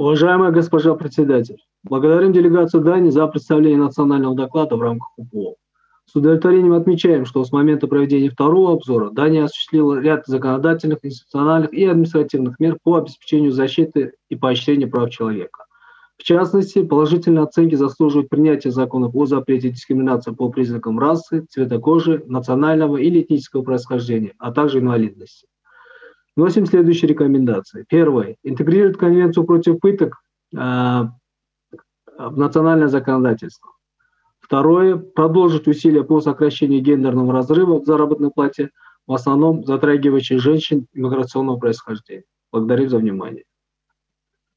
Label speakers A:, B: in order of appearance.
A: Уважаемая госпожа председатель, благодарим делегацию Дании за представление национального доклада в рамках УПО. С удовлетворением отмечаем, что с момента проведения второго обзора Дания осуществила ряд законодательных, институциональных и административных мер по обеспечению защиты и поощрения прав человека. В частности, положительные оценки заслуживают принятия законов о запрете дискриминации по признакам расы, цвета кожи, национального или этнического происхождения, а также инвалидности. Вносим следующие рекомендации. Первое. Интегрировать Конвенцию против пыток в национальное законодательство. Второе. Продолжить усилия по сокращению гендерного разрыва в заработной плате, в основном затрагивающих женщин миграционного происхождения. Благодарю за внимание.